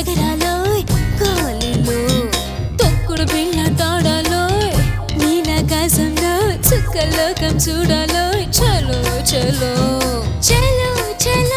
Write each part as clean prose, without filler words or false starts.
ఎగరాలోయ్ గాలిలో తొక్కుడు పిల్ల తాడాలోయ్ నీలాకాశంలో చుక్కలోకం చూడాలోయ్ చలో చలో చలో చలో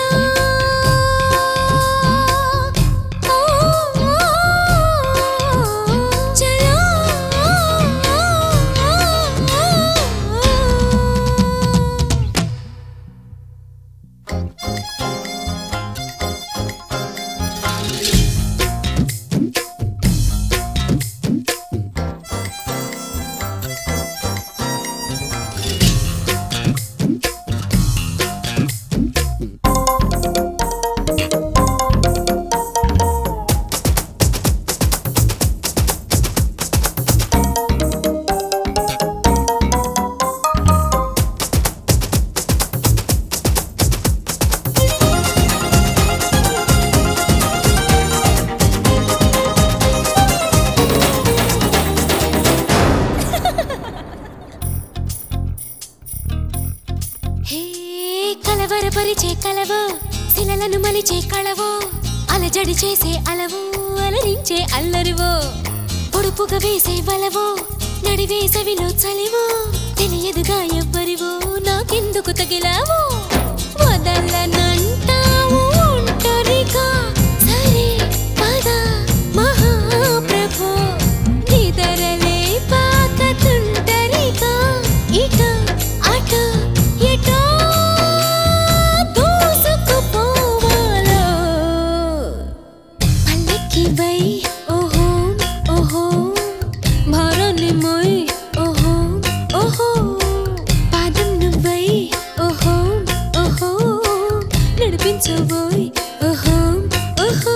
కలవరపరిచే కలవో శిలలను మలిచే కళవో అలజడి చేసే అలవో అలరించే అల్లరివో పొడుపుగా వేసే బలవో నడివేసవిలో చలివో తెలియదుగా ఎవ్వరివో నాకెందుకు తగిలావో వదలనంటావు ఒంటరిగా సరే పద మహాప్రభో నిదరలే పాకతుంటరిగా ఇట అట ఎటో నడిపించబోయ్ ఓహో ఓహో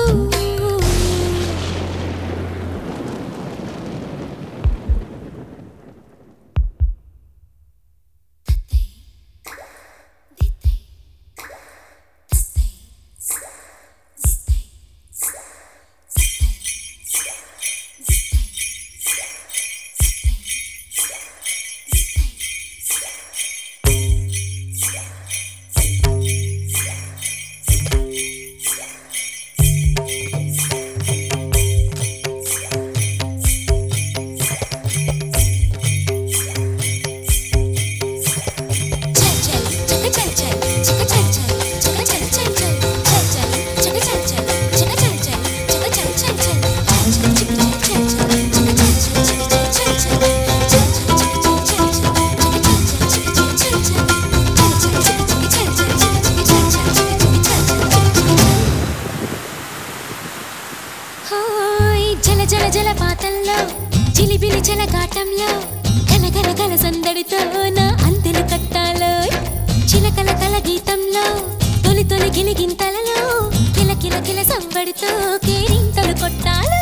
జల జల జలపాతంలో చిలిబిలి చెలగాటంలో గలగల గల సందడితో నా అంతెలు కట్టాలో చిలకల కల గీతంలో తొలి తొలి గిలిగింతలలో కిల కిల కిల సంబడితో కేరింతలు కొట్టాలో